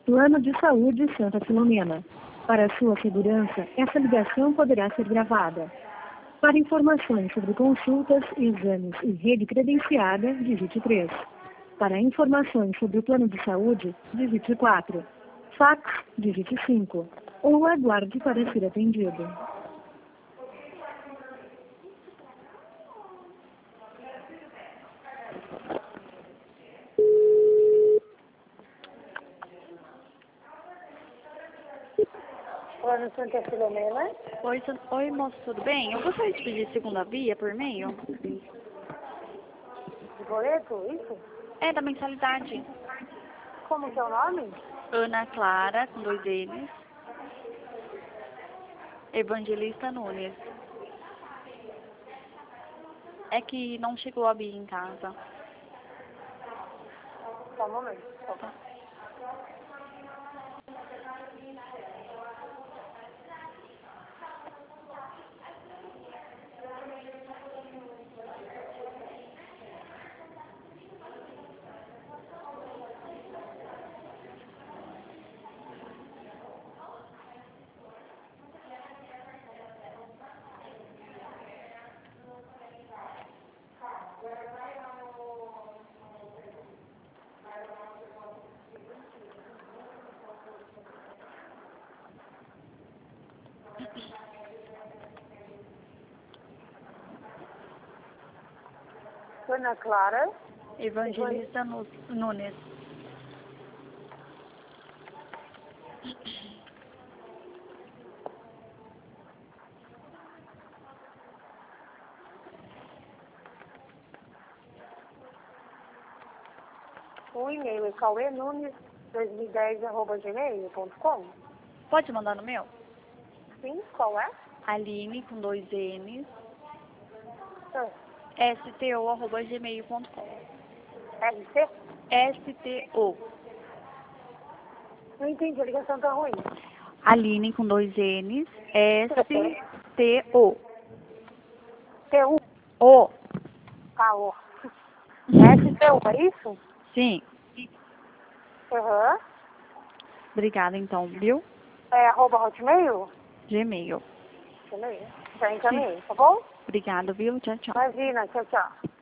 Plano de Saúde Santa Filomena. Para sua segurança, essa ligação poderá ser gravada. Para informações sobre consultas, exames e rede credenciada, digite 3. Para informações sobre o plano de saúde, digite 4. Fax, digite 5. Ou aguarde para ser atendido. Plano Santa Filomena. Oi, moço, tudo bem? Eu gostaria de pedir segunda via por e-mail. De boleto, isso? É, da mensalidade. Como que é o nome? Ana Clara, com 2 N's. Evangelista Nunes. É que não chegou a Bia em casa. Só um momento. Tá. Ana Clara. Evangelista Nunes. O e-mail é cauenunes2010@gmail.com. Pode mandar no meu? Sim, qual é? Aline, com 2 N's. Ah, sto@gmail.com. RC? STO. Não entendi, a ligação tá ruim. Aline, com 2 N's. STO. TU? O. Ah, o. STU, é isso? Sim. Aham. Obrigada, então, viu? É @hotmail? Gmail. Gmail. Já encaminhei, tá bom? Obrigada, viu? Tchau, tchau. Imagina, tchau, tchau.